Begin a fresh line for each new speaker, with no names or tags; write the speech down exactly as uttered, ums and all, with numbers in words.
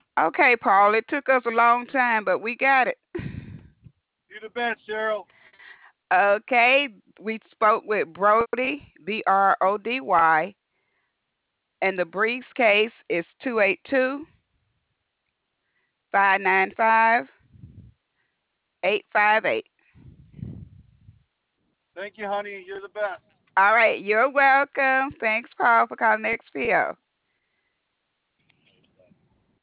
Okay, Paul, it took us a long time, but we got it.
You're the best, Cheryl.
Okay, we spoke with Brody, B R O D Y, and the briefcase is two eight two, five nine five, eight five eight.
Thank you, honey. You're the best.
All right, you're welcome. Thanks, Paul, for calling X P O.